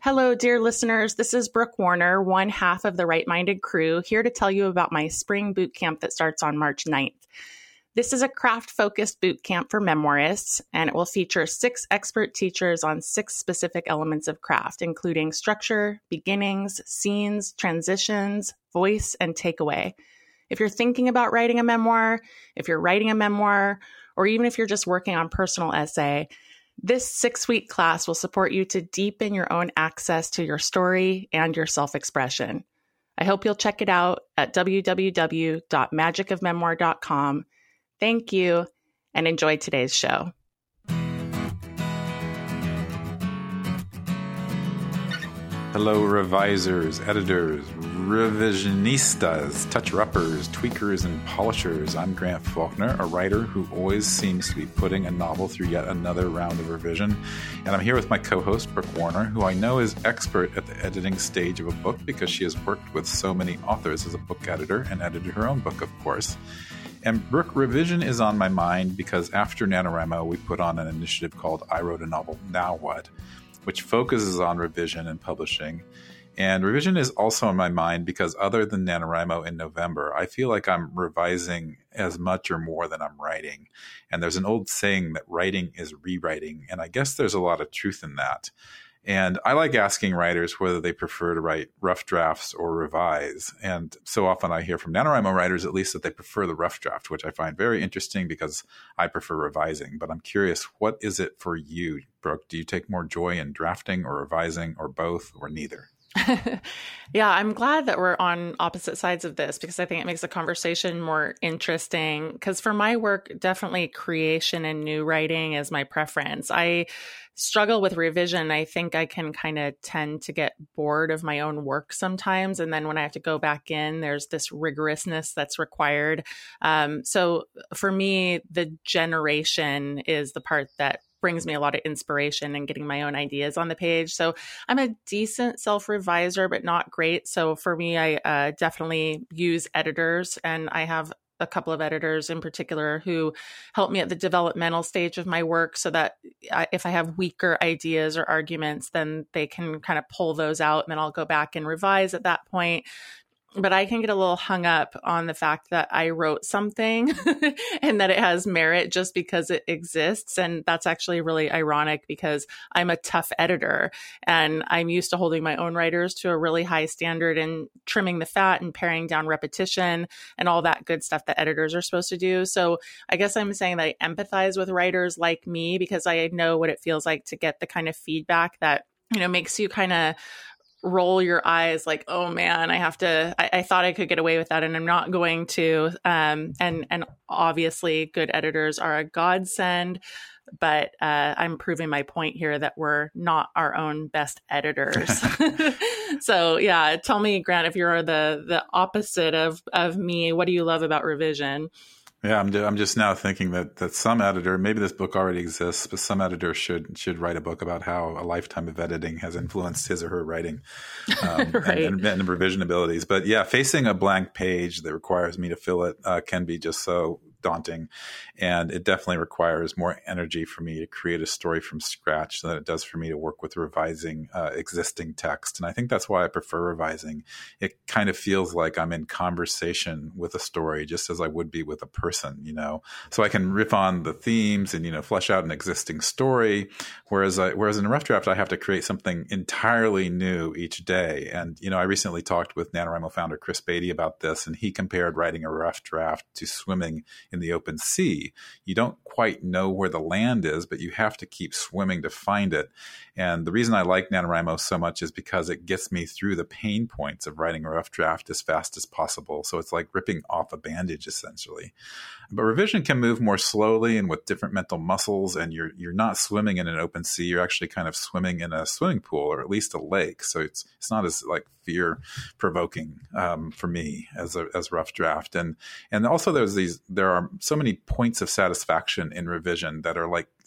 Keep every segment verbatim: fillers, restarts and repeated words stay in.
Hello, dear listeners. This is Brooke Warner, one half of the Right Minded crew, here to tell you about my spring boot camp that starts on March ninth. This is a craft-focused boot camp for memoirists, and it will feature six expert teachers on six specific elements of craft, including structure, beginnings, scenes, transitions, voice, and takeaway. If you're thinking about writing a memoir, if you're writing a memoir, or even if you're just working on personal essay, this six-week class will support you to deepen your own access to your story and your self-expression. I hope you'll check it out at w w w dot magic of memoir dot com. Thank you, and enjoy today's show. Hello, revisers, editors, revisionistas, toucher-uppers, tweakers, and polishers. I'm Grant Faulkner, a writer who always seems to be putting a novel through yet another round of revision. And I'm here with my co-host, Brooke Warner, who I know is expert at the editing stage of a book because she has worked with so many authors as a book editor and edited her own book, of course. And Brooke, revision is on my mind because after NaNoWriMo, we put on an initiative called I Wrote a Novel, Now What?, which focuses on revision and publishing. And revision is also on my mind because other than NaNoWriMo in November, I feel like I'm revising as much or more than I'm writing. And there's an old saying that writing is rewriting. And I guess there's a lot of truth in that. And I like asking writers whether they prefer to write rough drafts or revise. And so often I hear from NaNoWriMo writers, at least, that they prefer the rough draft, which I find very interesting because I prefer revising. But I'm curious, what is it for you, Brooke? Do you take more joy in drafting or revising or both or neither? Yeah, I'm glad that we're on opposite sides of this because I think it makes the conversation more interesting. Because for my work, definitely creation and new writing is my preference. I struggle with revision. I think I can kind of tend to get bored of my own work sometimes. And then when I have to go back in, there's this rigorousness that's required. Um, so for me, the generation is the part that brings me a lot of inspiration and getting my own ideas on the page. So I'm a decent self-reviser, but not great. So for me, I uh, definitely use editors, and I have a couple of editors in particular who help me at the developmental stage of my work so that I, if I have weaker ideas or arguments, then they can kind of pull those out and then I'll go back and revise at that point. But I can get a little hung up on the fact that I wrote something and that it has merit just because it exists. And that's actually really ironic because I'm a tough editor and I'm used to holding my own writers to a really high standard and trimming the fat and paring down repetition and all that good stuff that editors are supposed to do. So I guess I'm saying that I empathize with writers like me because I know what it feels like to get the kind of feedback that, you know, makes you kind of roll your eyes like, oh man, I have to, I, I thought I could get away with that and I'm not going to. Um, and, and obviously good editors are a godsend, but uh, I'm proving my point here that we're not our own best editors. So yeah, tell me, Grant, if you're the, the opposite of, of me, what do you love about revision? Yeah, I'm, I'm just now thinking that, that some editor, maybe this book already exists, but some editor should should write a book about how a lifetime of editing has influenced his or her writing um, right. and, and, and revision abilities. But yeah, facing a blank page that requires me to fill it uh, can be just so daunting. And it definitely requires more energy for me to create a story from scratch than it does for me to work with revising uh, existing text. And I think that's why I prefer revising. It kind of feels like I'm in conversation with a story, just as I would be with a person, you know, so I can riff on the themes and, you know, flesh out an existing story. Whereas I, whereas in a rough draft, I have to create something entirely new each day. And, you know, I recently talked with NaNoWriMo founder Chris Beatty about this, and he compared writing a rough draft to swimming in the open sea. You don't quite know where the land is, but you have to keep swimming to find it. And the reason I like NaNoWriMo so much is because it gets me through the pain points of writing a rough draft as fast as possible. So it's like ripping off a bandage, essentially. But revision can move more slowly and with different mental muscles, and you're you're not swimming in an open sea. You're actually kind of swimming in a swimming pool or at least a lake. So it's it's not as like fear provoking um, for me as a as rough draft. And and also there's these there are so many points of satisfaction in revision that are like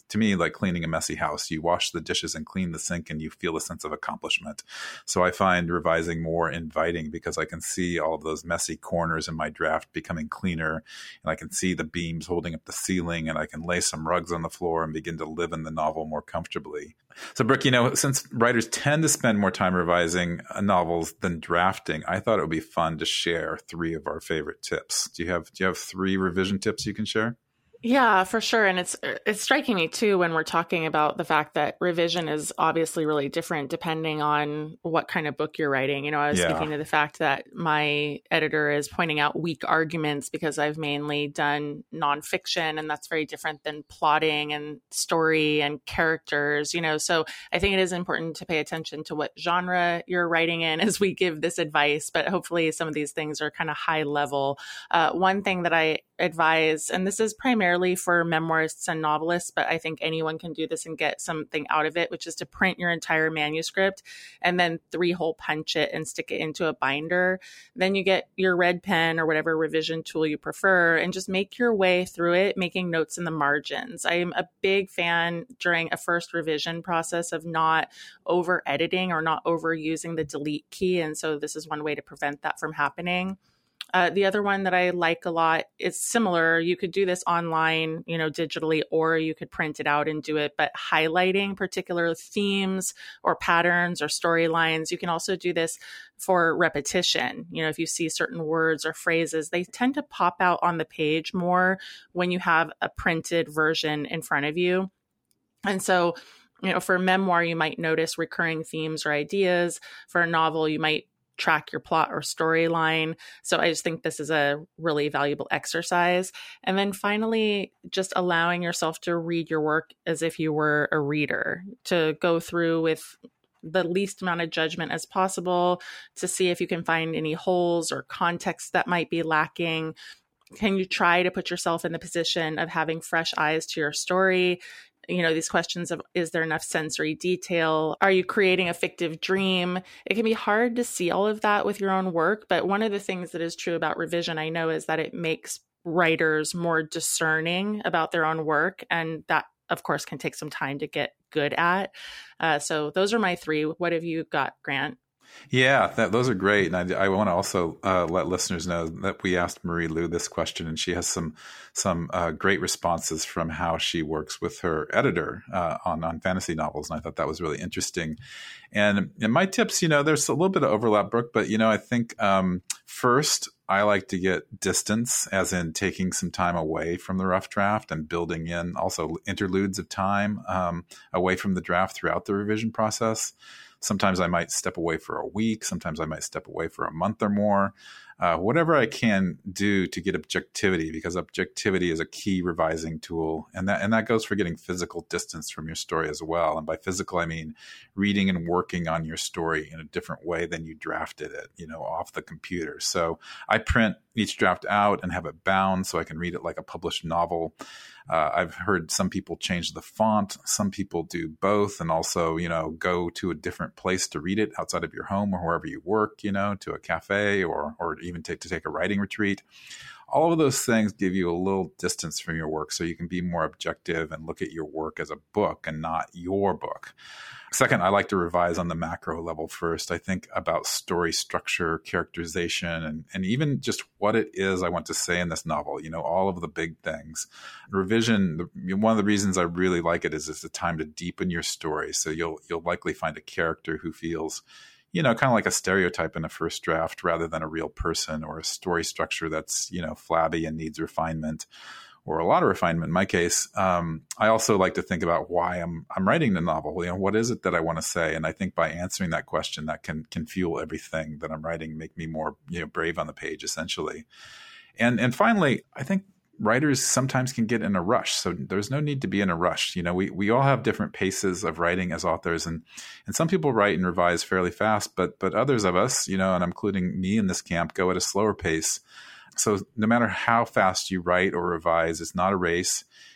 to me like cleaning a messy house. You wash the dishes and clean the sink and you feel a sense of accomplishment. So I find revising more inviting because I can see all of those messy corners in my draft becoming cleaner, and I can see the beams holding up the ceiling, and I can lay some rugs on the floor and begin to live in the novel more comfortably. So Brooke, you know, since writers tend to spend more time revising novels than drafting, I thought it would be fun to share three of our favorite tips. Do you have do you have three revision tips you can share? Yeah, for sure. And it's it's striking me too when we're talking about the fact that revision is obviously really different depending on what kind of book you're writing. You know, I was yeah. speaking to the fact that my editor is pointing out weak arguments because I've mainly done nonfiction, and that's very different than plotting and story and characters, you know. So I think it is important to pay attention to what genre you're writing in as we give this advice, but hopefully some of these things are kind of high level. Uh, one thing that I advise, and this is primarily for memoirists and novelists, but I think anyone can do this and get something out of it, which is to print your entire manuscript and then three hole punch it and stick it into a binder. Then you get your red pen or whatever revision tool you prefer and just make your way through it, making notes in the margins. I am a big fan during a first revision process of not over editing or not overusing the delete key. And so this is one way to prevent that from happening. Uh, the other one that I like a lot is similar. You could do this online, you know, digitally, or you could print it out and do it, but highlighting particular themes or patterns or storylines. You can also do this for repetition. You know, if you see certain words or phrases, they tend to pop out on the page more when you have a printed version in front of you. And so, you know, for a memoir, you might notice recurring themes or ideas. For a novel, you might track your plot or storyline. So I just think this is a really valuable exercise. And then finally, just allowing yourself to read your work as if you were a reader, to go through with the least amount of judgment as possible, to see if you can find any holes or context that might be lacking. Can you try to put yourself in the position of having fresh eyes to your story? You know, these questions of, is there enough sensory detail? Are you creating a fictive dream? It can be hard to see all of that with your own work. But one of the things that is true about revision, I know, is that it makes writers more discerning about their own work. And that, of course, can take some time to get good at. Uh, so those are my three. What have you got, Grant? Yeah, that, those are great. And I, I want to also uh, let listeners know that we asked Marie Lu this question, and she has some some uh, great responses from how she works with her editor uh, on, on fantasy novels. And I thought that was really interesting. And, and my tips, you know, there's a little bit of overlap, Brooke, but, you know, I think um, first, I like to get distance, as in taking some time away from the rough draft and building in also interludes of time um, away from the draft throughout the revision process. Sometimes I might step away for a week. Sometimes I might step away for a month or more. Uh, whatever I can do to get objectivity, because objectivity is a key revising tool. And that and that goes for getting physical distance from your story as well. And by physical, I mean reading and working on your story in a different way than you drafted it, you know, off the computer. So I print each draft out and have it bound so I can read it like a published novel. Uh, I've heard some people change the font. Some people do both, and also, you know, go to a different place to read it outside of your home or wherever you work, you know, to a cafe or or even take to take a writing retreat. All of those things give you a little distance from your work so you can be more objective and look at your work as a book and not your book. Second, I like to revise on the macro level first. I think about story structure, characterization, and, and even just what it is I want to say in this novel, you know, all of the big things. Revision, one of the reasons I really like it is it's a time to deepen your story. So you'll you'll likely find a character who feels, you know, kind of like a stereotype in a first draft rather than a real person, or a story structure that's, you know, flabby and needs refinement, or a lot of refinement in my case. Um, I also like to think about why I'm I'm writing the novel. You know, what is it that I want to say? And I think by answering that question, that can can fuel everything that I'm writing, make me more, you know, brave on the page, essentially. And and finally, I think writers sometimes can get in a rush. So there's no need to be in a rush. You know, we, we all have different paces of writing as authors, and, and some people write and revise fairly fast, but, but others of us, you know, and including me in this camp, go at a slower pace. So no matter how fast you write or revise, it's not a race.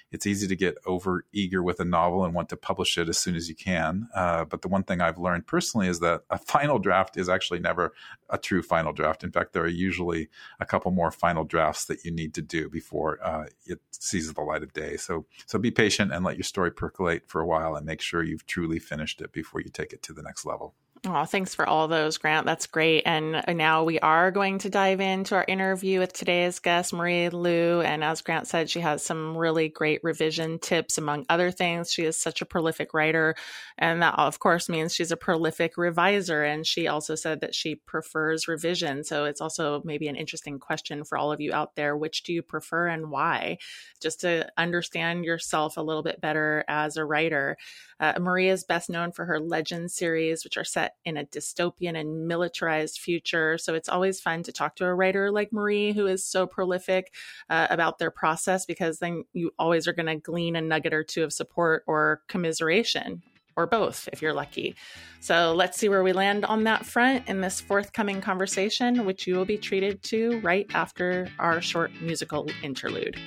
it's easy to get over eager with a novel and want to publish it as soon as you can. Uh, but the one thing I've learned personally is that a final draft is actually never a true final draft. In fact, there are usually a couple more final drafts that you need to do before uh, it sees the light of day. So, so be patient and let your story percolate for a while and make sure you've truly finished it before you take it to the next level. Oh, thanks for all those, Grant. That's great. And now we are going to dive into our interview with today's guest, Marie Lu. And as Grant said, she has some really great revision tips, among other things. She is such a prolific writer. And that, of course, means she's a prolific reviser. And she also said that she prefers revision. So it's also maybe an interesting question for all of you out there. Which do you prefer and why? Just to understand yourself a little bit better as a writer. Uh, Marie is best known for her Legend series, which are set in a dystopian and militarized future. So it's always fun to talk to a writer like Marie, who is so prolific uh, about their process, because then you always are going to glean a nugget or two of support or commiseration, or both if you're lucky. So let's see where we land on that front in this forthcoming conversation, which you will be treated to right after our short musical interlude.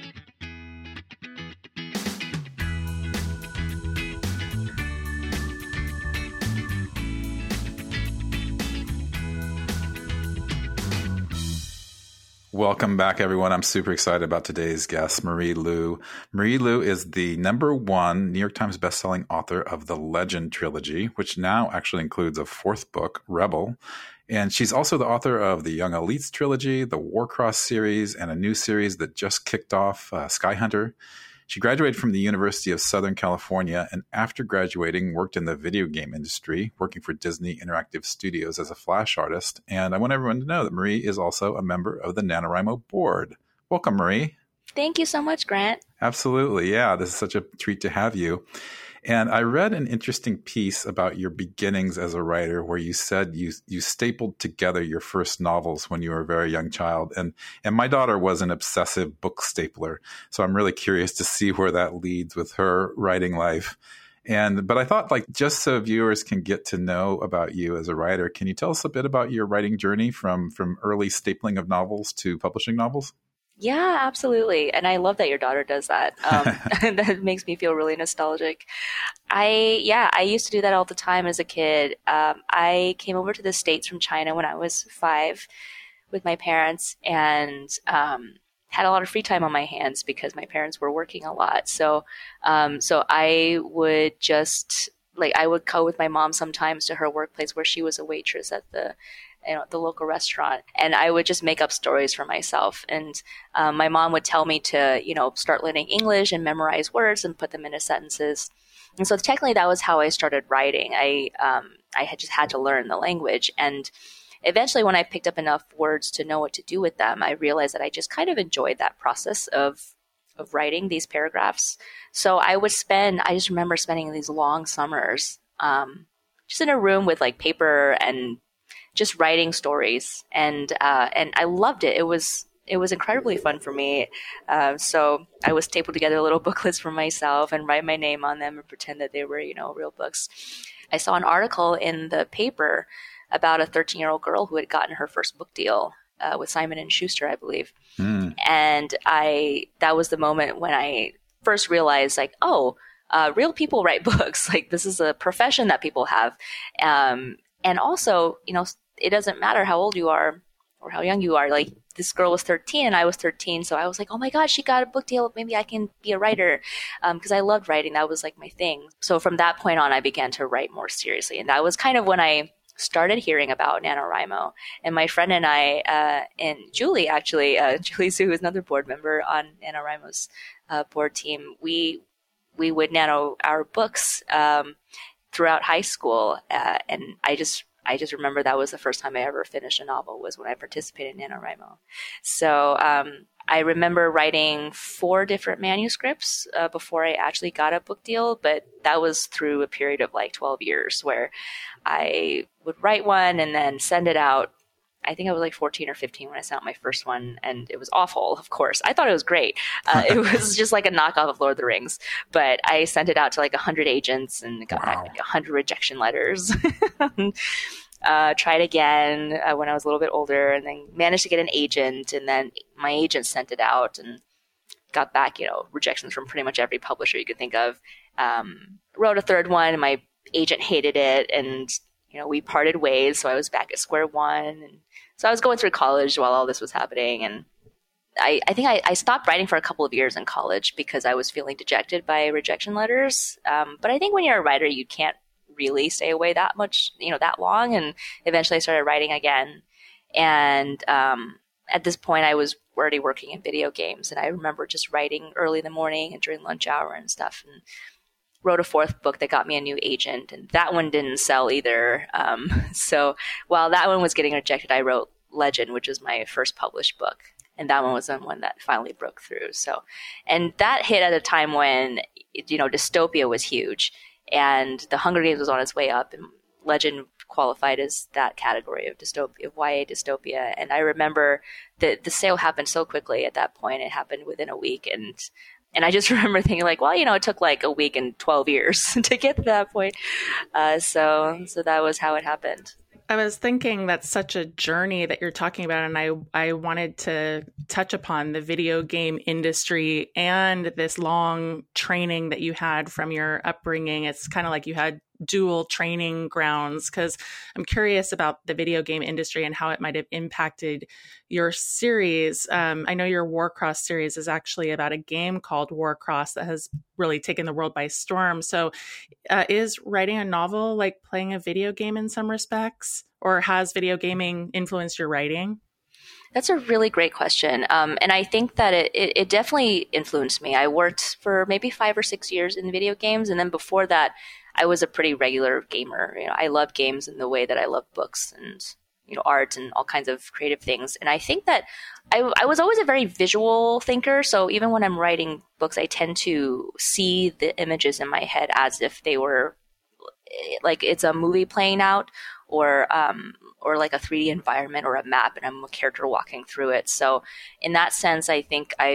Welcome back, everyone. I'm super excited about today's guest, Marie Lu. Marie Lu is the number one New York Times bestselling author of the Legend trilogy, which now actually includes a fourth book, Rebel. And she's also the author of the Young Elites trilogy, the Warcross series, and a new series that just kicked off, uh, Sky Hunter. She graduated from the University of Southern California, and after graduating worked in the video game industry, working for Disney Interactive Studios as a Flash artist. And I want everyone to know that Marie is also a member of the NaNoWriMo board. Welcome, Marie. Thank you so much, Grant. Absolutely. Yeah, this is such a treat to have you. And I read an interesting piece about your beginnings as a writer where you said you you stapled together your first novels when you were a very young child. And and my daughter was an obsessive book stapler. So I'm really curious to see where that leads with her writing life. And but I thought, like, just so viewers can get to know about you as a writer, can you tell us a bit about your writing journey from from early stapling of novels to publishing novels? Yeah, absolutely. And I love that your daughter does that. Um, that makes me feel really nostalgic. I, yeah, I used to do that all the time as a kid. Um, I came over to the States from China when I was five with my parents, and um, had a lot of free time on my hands because my parents were working a lot. So, um, so I would just, like, I would go with my mom sometimes to her workplace where she was a waitress at the you know, the local restaurant. And I would just make up stories for myself. And um, my mom would tell me to, you know, start learning English and memorize words and put them into sentences. And so technically that was how I started writing. I, um, I had just had to learn the language. And eventually when I picked up enough words to know what to do with them, I realized that I just kind of enjoyed that process of of writing these paragraphs. So I would spend, I just remember spending these long summers um, just in a room with like paper and just writing stories, and uh, and I loved it. It was it was incredibly fun for me. Uh, so I would staple together little booklets for myself and write my name on them and pretend that they were, you know, real books. I saw an article in the paper about a thirteen-year-old girl who had gotten her first book deal uh, with Simon and Schuster, I believe. Mm. And I that was the moment when I first realized, like, oh, uh, real people write books. Like, this is a profession that people have. Um, and also, you know, it doesn't matter how old you are or how young you are. Like, this girl was thirteen and I was thirteen. So I was like, oh my God, she got a book deal. Maybe I can be a writer. Um, cause I loved writing. That was like my thing. So from that point on, I began to write more seriously. And that was kind of when I started hearing about NaNoWriMo. And my friend and I, uh, and Julie, actually, uh, Julie Su, who's another board member on NaNoWriMo's uh, board team, we, we would nano our books, um, throughout high school. Uh, and I just, I just remember that was the first time I ever finished a novel, was when I participated in NaNoWriMo. So um, I remember writing four different manuscripts uh, before I actually got a book deal, but that was through a period of like twelve years where I would write one and then send it out. I think I was like fourteen or fifteen when I sent out my first one, and it was awful, of course. I thought it was great. Uh, it was just like a knockoff of Lord of the Rings. But I sent it out to like one hundred agents and got wow. like one hundred rejection letters. uh, tried again uh, when I was a little bit older, and then managed to get an agent, and then my agent sent it out. And got back, you know, rejections from pretty much every publisher you could think of. Um, wrote a third one, and my agent hated it, and you know, we parted ways. So I was back at square one, and so I was going through college while all this was happening, and I, I think I, I stopped writing for a couple of years in college because I was feeling dejected by rejection letters. Um, but I think when you're a writer, you can't really stay away that much, you know, that long. And eventually I started writing again. And um, at this point, I was already working in video games. And I remember just writing early in the morning and during lunch hour and stuff. And wrote a fourth book that got me a new agent. And that one didn't sell either. Um, so while that one was getting rejected, I wrote Legend, which is my first published book. And that one was the one that finally broke through. So, and that hit at a time when, you know, dystopia was huge, and the Hunger Games was on its way up, and Legend qualified as that category of dystopia, of Y A dystopia. And I remember that the sale happened so quickly at that point. It happened within a week. And, and I just remember thinking like, well, you know, it took like a week and twelve years to get to that point. Uh, so, so that was how it happened. I was thinking that's such a journey that you're talking about, and I, I wanted to touch upon the video game industry and this long training that you had from your upbringing. It's kind of like you had dual training grounds, because I'm curious about the video game industry and how it might have impacted your series. Um, I know your Warcross series is actually about a game called Warcross that has really taken the world by storm. So uh, is writing a novel like playing a video game in some respects, or has video gaming influenced your writing? That's a really great question. Um, and I think that it, it, it definitely influenced me. I worked for maybe five or six years in video games. And then before that, I was a pretty regular gamer. You know, I love games in the way that I love books and, you know, art and all kinds of creative things. And I think that I, I was always a very visual thinker. So even when I'm writing books, I tend to see the images in my head as if they were like it's a movie playing out, or um, or like a three D environment or a map, and I'm a character walking through it. So in that sense, I think I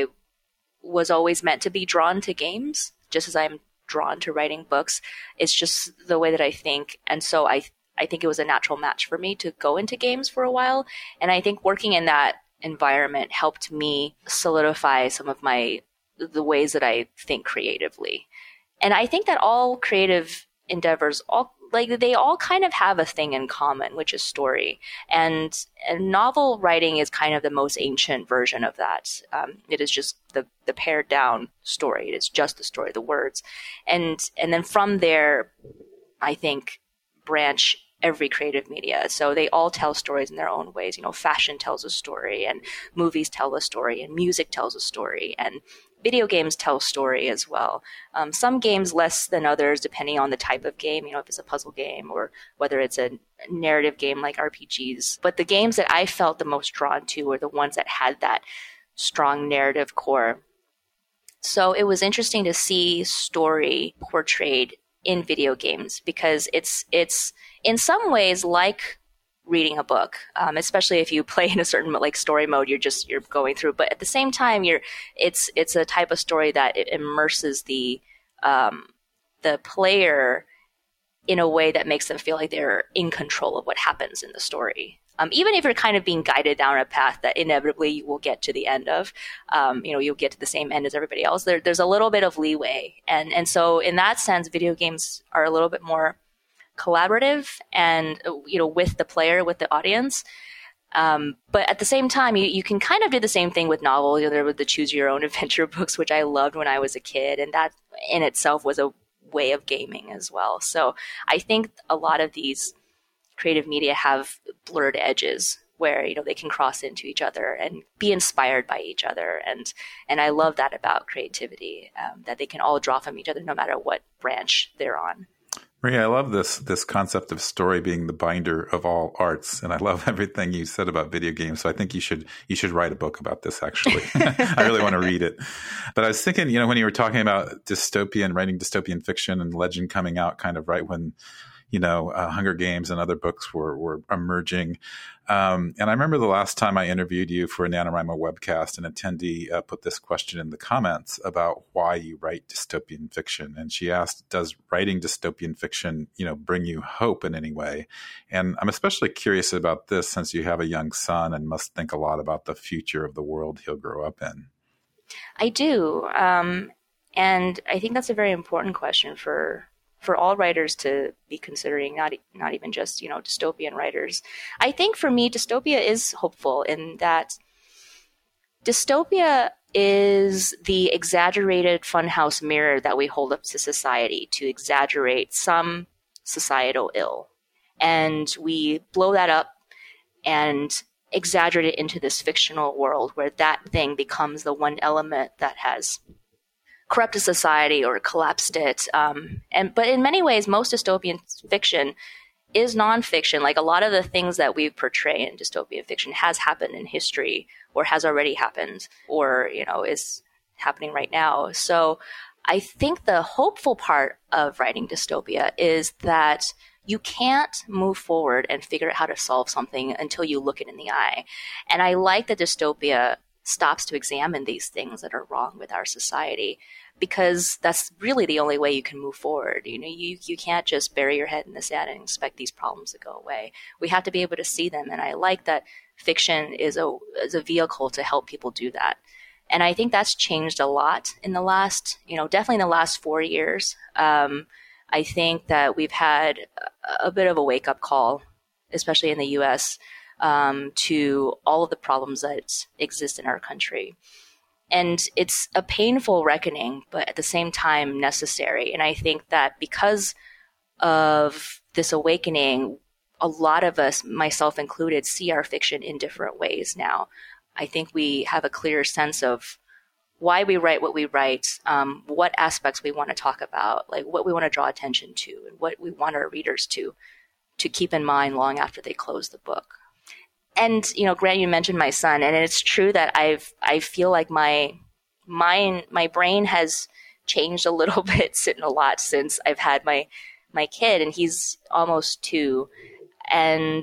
was always meant to be drawn to games, just as I'm drawn to writing books. It's just the way that I think. And so I I think it was a natural match for me to go into games for a while. And I think working in that environment helped me solidify some of my the ways that I think creatively. And I think that all creative endeavors, all like they all kind of have a thing in common, which is story. And, and novel writing is kind of the most ancient version of that. Um, it is just the, the pared down story. It is just the story, the words. And, and then from there, I think, branch every creative media. So they all tell stories in their own ways. You know, fashion tells a story, and movies tell a story, and music tells a story, and video games tell story as well. Um, some games less than others, depending on the type of game, you know, if it's a puzzle game or whether it's a narrative game like R P Gs. But the games that I felt the most drawn to were the ones that had that strong narrative core. So it was interesting to see story portrayed in video games, because it's it's in some ways like reading a book, um, especially if you play in a certain like story mode, you're just you're going through. But at the same time, you're it's it's a type of story that it immerses the um, the player in a way that makes them feel like they're in control of what happens in the story. Um, even if you're kind of being guided down a path that inevitably you will get to the end of, um, you know, you'll get to the same end as everybody else. There, there's a little bit of leeway, and and so in that sense, video games are a little bit more collaborative and, you know, with the player, with the audience. Um, but at the same time, you, you can kind of do the same thing with novels. You know, there were the choose your own adventure books, which I loved when I was a kid. And that in itself was a way of gaming as well. So I think a lot of these creative media have blurred edges where, you know, they can cross into each other and be inspired by each other. And, and I love that about creativity, um, that they can all draw from each other no matter what branch they're on. Maria, I love this this concept of story being the binder of all arts, and I love everything you said about video games. So I think you should you should write a book about this. Actually, I really want to read it. But I was thinking, you know, when you were talking about dystopian, writing dystopian fiction, and Legend coming out, kind of right when, you know, uh, Hunger Games and other books were were emerging. Um, and I remember the last time I interviewed you for a NaNoWriMo webcast, an attendee uh, put this question in the comments about why you write dystopian fiction. And she asked, does writing dystopian fiction, you know, bring you hope in any way? And I'm especially curious about this since you have a young son and must think a lot about the future of the world he'll grow up in. I do. Um, and I think that's a very important question for for all writers to be considering, not not even just, you know, dystopian writers. I think for me, dystopia is hopeful in that dystopia is the exaggerated funhouse mirror that we hold up to society to exaggerate some societal ill. And we blow that up and exaggerate it into this fictional world where that thing becomes the one element that has corrupted society or collapsed it. Um, and but in many ways, most dystopian fiction is nonfiction. Like a lot of the things that we portray in dystopian fiction has happened in history or has already happened or, you know, is happening right now. So I think the hopeful part of writing dystopia is that you can't move forward and figure out how to solve something until you look it in the eye. And I like that dystopia stops to examine these things that are wrong with our society, because that's really the only way you can move forward. You know, you, you can't just bury your head in the sand and expect these problems to go away. We have to be able to see them. And I like that fiction is a, is a vehicle to help people do that. And I think that's changed a lot in the last, you know, definitely in the last four years. Um, I think that we've had a bit of a wake-up call, especially in the U S, um, to all of the problems that exist in our country. And it's a painful reckoning, but at the same time necessary. And I think that because of this awakening, a lot of us, myself included, see our fiction in different ways now. I think we have a clear sense of why we write what we write, um, what aspects we want to talk about, like what we want to draw attention to, and what we want our readers to to keep in mind long after they close the book. And, you know, Grant, you mentioned my son, and it's true that I've I feel like my mind, my brain has changed a little bit, a lot since I've had my my kid, and he's almost two. And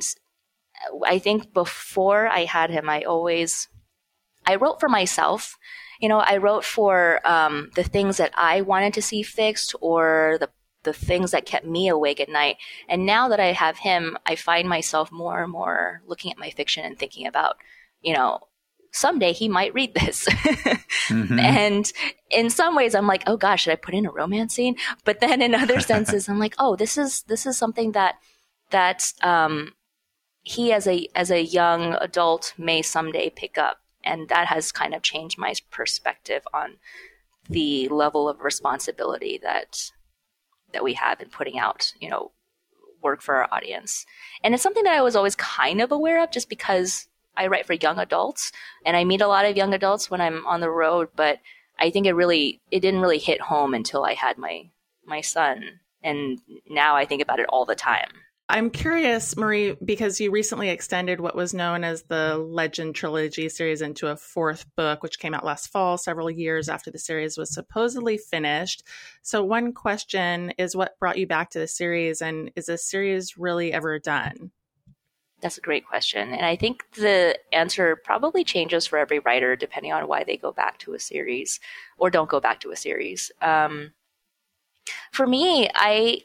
I think before I had him, I always I wrote for myself. You know, I wrote for um, the things that I wanted to see fixed, or the the things that kept me awake at night. And now that I have him, I find myself more and more looking at my fiction and thinking about, you know, someday he might read this. mm-hmm. And in some ways I'm like, oh gosh, should I put in a romance scene? But then in other senses, I'm like, oh, this is, this is something that, that um, he as a, as a young adult may someday pick up. And that has kind of changed my perspective on the level of responsibility that that we have in putting out, you know, work for our audience. And it's something that I was always kind of aware of just because I write for young adults and I meet a lot of young adults when I'm on the road, but I think it really, it didn't really hit home until I had my, my son. And now I think about it all the time. I'm curious, Marie, because you recently extended what was known as the Legend Trilogy series into a fourth book, which came out last fall, several years after the series was supposedly finished. So one question is, what brought you back to the series, and is this series really ever done? That's a great question. And I think the answer probably changes for every writer depending on why they go back to a series or don't go back to a series. Um, for me, I...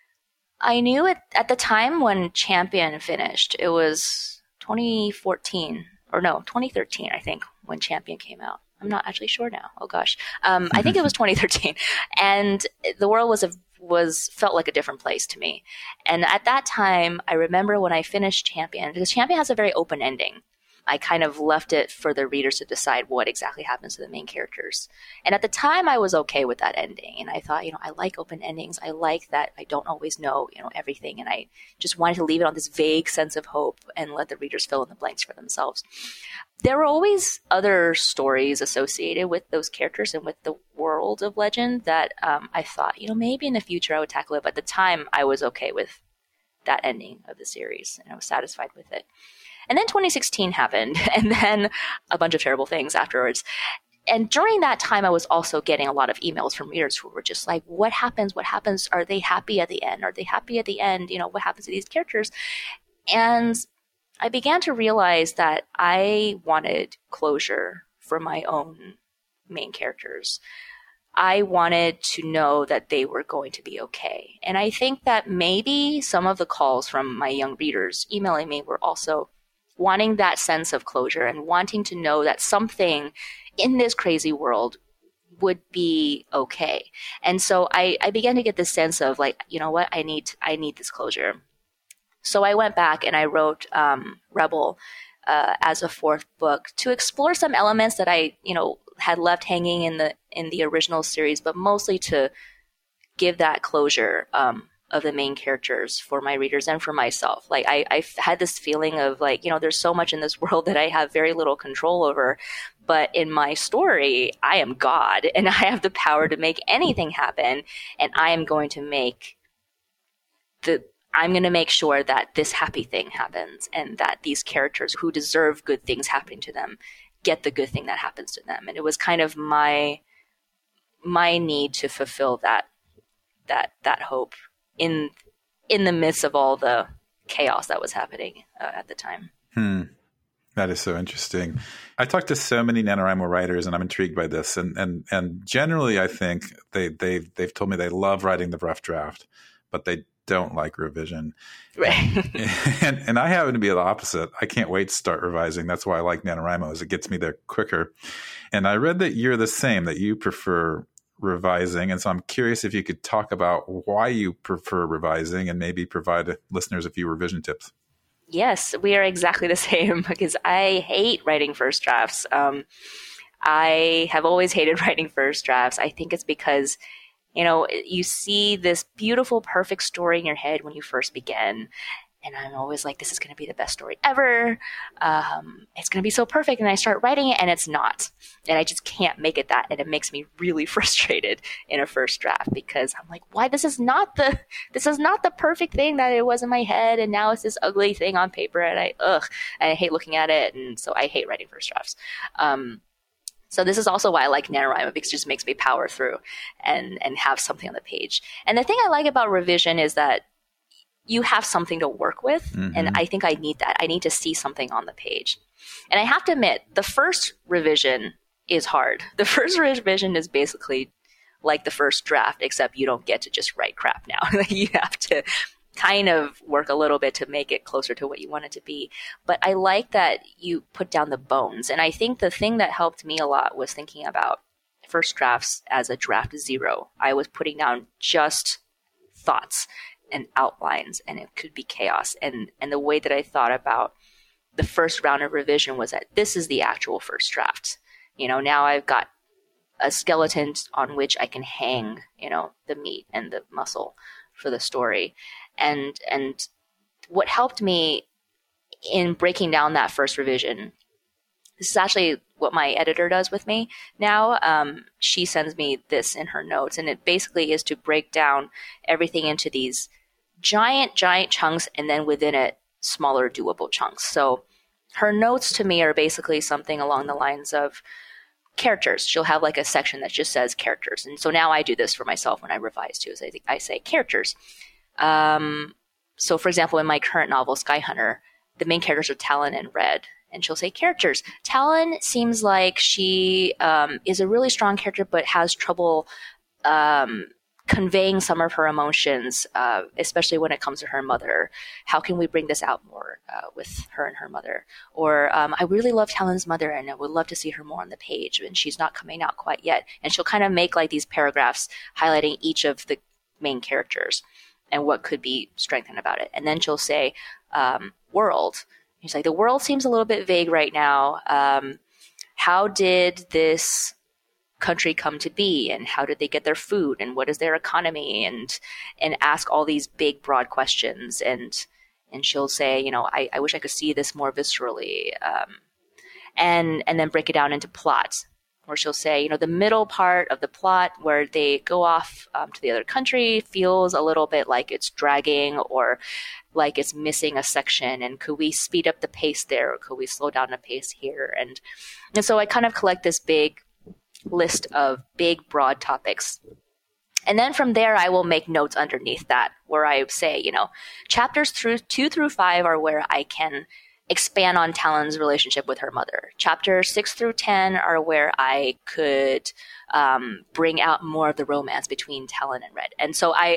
I knew it at the time when Champion finished. It was twenty fourteen, or no, twenty thirteen, I think, when Champion came out. I'm not actually sure now. Oh gosh, um, I think it was twenty thirteen, and the world was a, was felt like a different place to me. And at that time, I remember when I finished Champion, because Champion has a very open ending. I kind of left it for the readers to decide what exactly happens to the main characters. And at the time, I was okay with that ending. And I thought, you know, I like open endings. I like that I don't always know, you know, everything. And I just wanted to leave it on this vague sense of hope and let the readers fill in the blanks for themselves. There were always other stories associated with those characters and with the world of Legend that um, I thought, you know, maybe in the future I would tackle it. But at the time, I was okay with that ending of the series, and I was satisfied with it. And then twenty sixteen happened, and then a bunch of terrible things afterwards. And during that time, I was also getting a lot of emails from readers who were just like, what happens? What happens? Are they happy at the end? Are they happy at the end? You know, what happens to these characters? And I began to realize that I wanted closure for my own main characters. I wanted to know that they were going to be okay. And I think that maybe some of the calls from my young readers emailing me were also wanting that sense of closure and wanting to know that something in this crazy world would be okay. And so I, I began to get this sense of like, you know what, I need, I need this closure. So I went back and I wrote um, Rebel uh, as a fourth book to explore some elements that I, you know, had left hanging in the in the original series, but mostly to give that closure um, of the main characters for my readers and for myself. Like I, I had this feeling of like, you know, there's so much in this world that I have very little control over, but in my story, I am God and I have the power to make anything happen, and I am going to make the I'm going to make sure that this happy thing happens and that these characters who deserve good things happening to them get the good thing that happens to them. And it was kind of my my need to fulfill that that that hope in in the midst of all the chaos that was happening uh, at the time. Hmm. That is so interesting. I talked to so many NaNoWriMo writers, and I'm intrigued by this. And and and generally, I think they they they've told me they love writing the rough draft, but they don't like revision. Right. and, and I happen to be the opposite. I can't wait to start revising. That's why I like NaNoWriMo, is it gets me there quicker. And I read that you're the same, that you prefer revising. And so I'm curious if you could talk about why you prefer revising and maybe provide listeners a few revision tips. Yes, we are exactly the same, because I hate writing first drafts. Um, I have always hated writing first drafts. I think it's because you know, you see this beautiful, perfect story in your head when you first begin. And I'm always like, this is going to be the best story ever. Um, it's going to be so perfect. And I start writing it and it's not. And I just can't make it that. And it makes me really frustrated in a first draft, because I'm like, why? This is not the, this is not the perfect thing that it was in my head. And now it's this ugly thing on paper. And I, ugh, and I hate looking at it. And so I hate writing first drafts. Um, So this is also why I like NaNoWriMo, because it just makes me power through and, and have something on the page. And the thing I like about revision is that you have something to work with. Mm-hmm. And I think I need that. I need to see something on the page. And I have to admit, the first revision is hard. The first revision is basically like the first draft, except you don't get to just write crap now. You have to kind of work a little bit to make it closer to what you want it to be. But I like that you put down the bones. And I think the thing that helped me a lot was thinking about first drafts as a draft zero. I was putting down just thoughts and outlines, and it could be chaos. And, and the way that I thought about the first round of revision was that this is the actual first draft. You know, now I've got a skeleton on which I can hang, you know, the meat and the muscle for the story. And and what helped me in breaking down that first revision, this is actually what my editor does with me now. Um, she sends me this in her notes, and it basically is to break down everything into these giant, giant chunks, and then within it, smaller, doable chunks. So her notes to me are basically something along the lines of characters. She'll have like a section that just says characters. And so now I do this for myself when I revise too, is I, I say characters. Um, so for example, in my current novel, Sky Hunter, the main characters are Talon and Red. And she'll say characters. Talon seems like she um, is a really strong character, but has trouble um, conveying some of her emotions, uh, especially when it comes to her mother. How can we bring this out more uh, with her and her mother? Or um, I really love Talon's mother, and I would love to see her more on the page, and she's not coming out quite yet. And she'll kind of make like these paragraphs highlighting each of the main characters and what could be strengthened about it. And then she'll say, um, world. He's like, the world seems a little bit vague right now. Um, how did this country come to be, and how did they get their food, and what is their economy, and and ask all these big, broad questions. And and she'll say, you know, I, I wish I could see this more viscerally. Um, and and then break it down into plots. Or she'll say, you know, the middle part of the plot where they go off um, to the other country feels a little bit like it's dragging, or like it's missing a section. And could we speed up the pace there? Or could we slow down the pace here? And and so I kind of collect this big list of big, broad topics. And then from there, I will make notes underneath that where I say, you know, chapters through two through five are where I can expand on Talon's relationship with her mother. Chapters six through ten are where I could um, bring out more of the romance between Talon and Red. And so I, I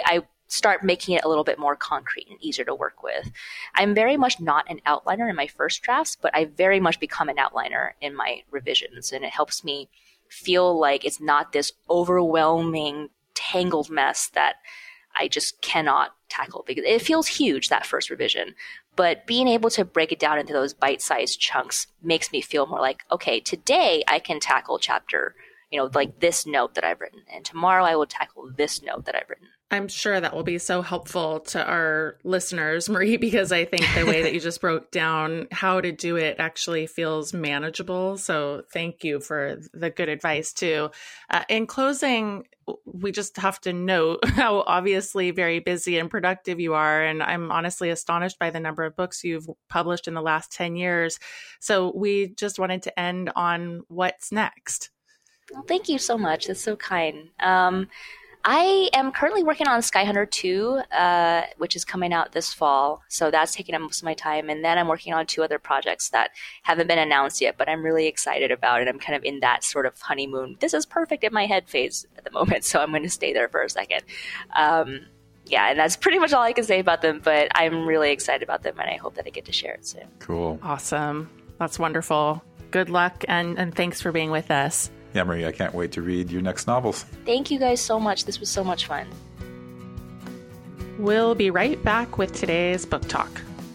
start making it a little bit more concrete and easier to work with. I'm very much not an outliner in my first drafts, but I very much become an outliner in my revisions. And it helps me feel like it's not this overwhelming, tangled mess that I just cannot tackle, because it feels huge, that first revision. But being able to break it down into those bite-sized chunks makes me feel more like, okay, today I can tackle chapter, you know, like this note that I've written, and tomorrow I will tackle this note that I've written. I'm sure that will be so helpful to our listeners, Marie, because I think the way that you just broke down how to do it actually feels manageable. So thank you for the good advice too. Uh, in closing, we just have to note how obviously very busy and productive you are. And I'm honestly astonished by the number of books you've published in the last ten years. So we just wanted to end on what's next. Well, thank you so much. That's so kind. Um, I am currently working on Skyhunter two, uh, which is coming out this fall. So that's taking up most of my time. And then I'm working on two other projects that haven't been announced yet, but I'm really excited about it. I'm kind of in that sort of honeymoon, this is perfect in my head phase at the moment. So I'm going to stay there for a second. Um, yeah, and that's pretty much all I can say about them, but I'm really excited about them, and I hope that I get to share it soon. Cool. Awesome. That's wonderful. Good luck, and, and thanks for being with us. Yeah, Marie, I can't wait to read your next novels. Thank you guys so much. This was so much fun. We'll be right back with today's book talk.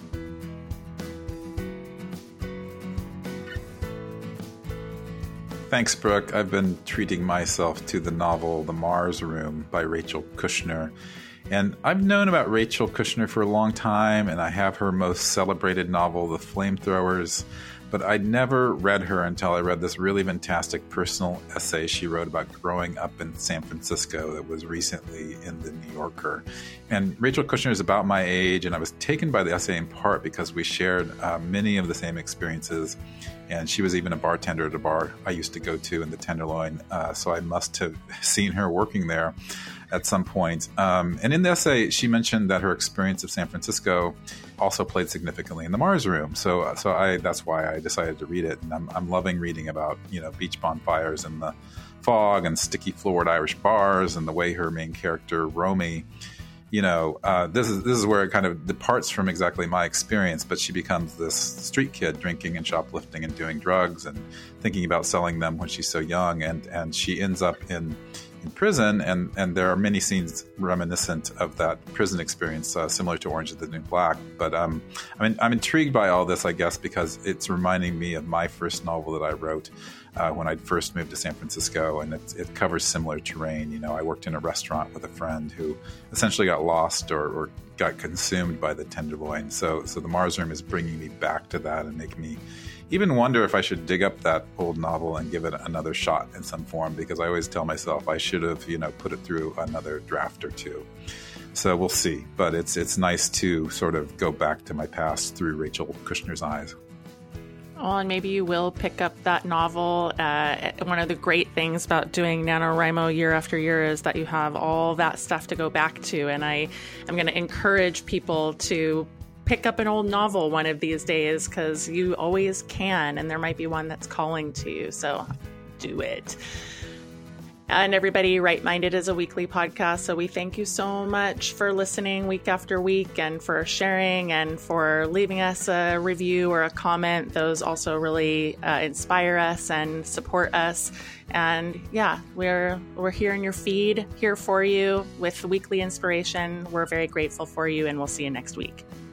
Thanks, Brooke. I've been treating myself to the novel The Mars Room by Rachel Kushner. And I've known about Rachel Kushner for a long time, and I have her most celebrated novel, The Flamethrowers. But I'd never read her until I read this really fantastic personal essay she wrote about growing up in San Francisco that was recently in the New Yorker. And Rachel Kushner is about my age, and I was taken by the essay in part because we shared uh, many of the same experiences. And she was even a bartender at a bar I used to go to in the Tenderloin, uh, so I must have seen her working there at some point. Um, and in the essay, she mentioned that her experience of San Francisco also played significantly in The Mars Room. So, so I that's why I decided to read it. And I'm, I'm loving reading about, you know, beach bonfires and the fog and sticky floored Irish bars and the way her main character, Romy, you know, uh, this is this is where it kind of departs from exactly my experience, but she becomes this street kid drinking and shoplifting and doing drugs and thinking about selling them when she's so young. And, and she ends up in in prison, and, and there are many scenes reminiscent of that prison experience, uh, similar to Orange is the New Black. But um, I mean, I'm intrigued by all this, I guess, because it's reminding me of my first novel that I wrote uh, when I first moved to San Francisco, and it, it covers similar terrain. You know, I worked in a restaurant with a friend who essentially got lost or, or got consumed by the Tenderloin. So, so the Mars Room is bringing me back to that and making me even wonder if I should dig up that old novel and give it another shot in some form, because I always tell myself I should have, you know, put it through another draft or two. So we'll see. But it's it's nice to sort of go back to my past through Rachel Kushner's eyes. Oh, and maybe you will pick up that novel. Uh, one of the great things about doing NaNoWriMo year after year is that you have all that stuff to go back to. And I am going to encourage people to pick up an old novel one of these days, because you always can, and there might be one that's calling to you. So do it. And everybody, Right Minded is a weekly podcast. So we thank you so much for listening week after week, and for sharing, and for leaving us a review or a comment. Those also really uh, inspire us and support us. And yeah, we're we're here in your feed, here for you with weekly inspiration. We're very grateful for you, and we'll see you next week.